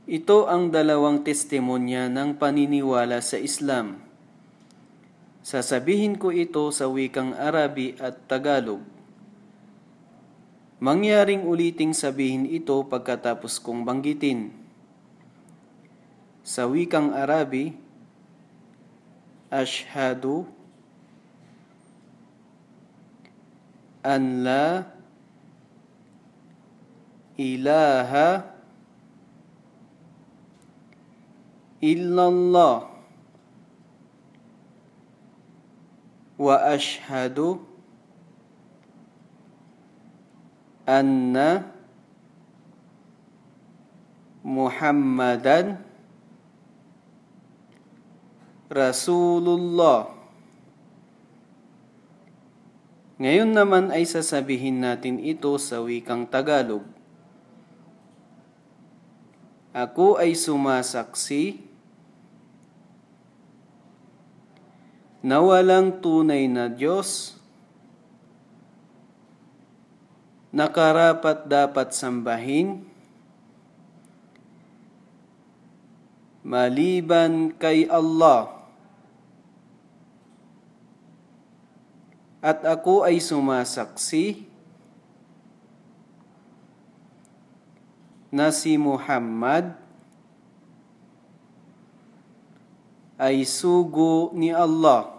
Ito ang dalawang testimonya ng paniniwala sa Islam. Sasabihin ko ito sa wikang Arabi at Tagalog. Mangyaring uliting sabihin ito pagkatapos kong banggitin. Sa wikang Arabi, Ashhadu an la ilaha illallah wa ashhadu anna Muhammadan Rasulullah. Ngayon naman ay sasabihin natin ito sa wikang Tagalog. Ako ay sumasaksi na walang tunay na Diyos na karapat-dapat sambahin maliban kay Allah. At ako ay sumasaksi na si Muhammad ay sugo ni Allah.